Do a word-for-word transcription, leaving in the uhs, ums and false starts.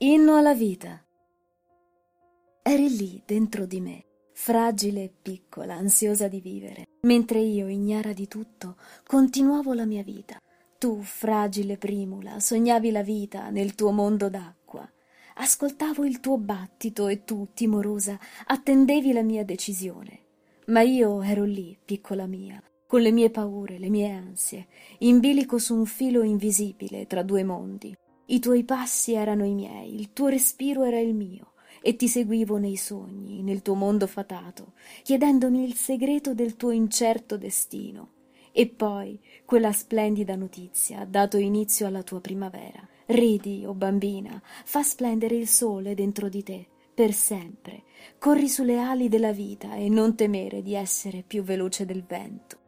Inno alla vita. Eri lì dentro di me, fragile e piccola, ansiosa di vivere, mentre io, ignara di tutto, continuavo la mia vita. Tu, fragile primula, sognavi la vita nel tuo mondo d'acqua. Ascoltavo il tuo battito e tu, timorosa, attendevi la mia decisione. Ma io ero lì, piccola mia, con le mie paure, le mie ansie, in bilico su un filo invisibile tra due mondi. I tuoi passi erano i miei, il tuo respiro era il mio, e ti seguivo nei sogni, nel tuo mondo fatato, chiedendomi il segreto del tuo incerto destino. E poi quella splendida notizia ha dato inizio alla tua primavera. Ridi, o bambina, fa splendere il sole dentro di te, per sempre. Corri sulle ali della vita e non temere di essere più veloce del vento.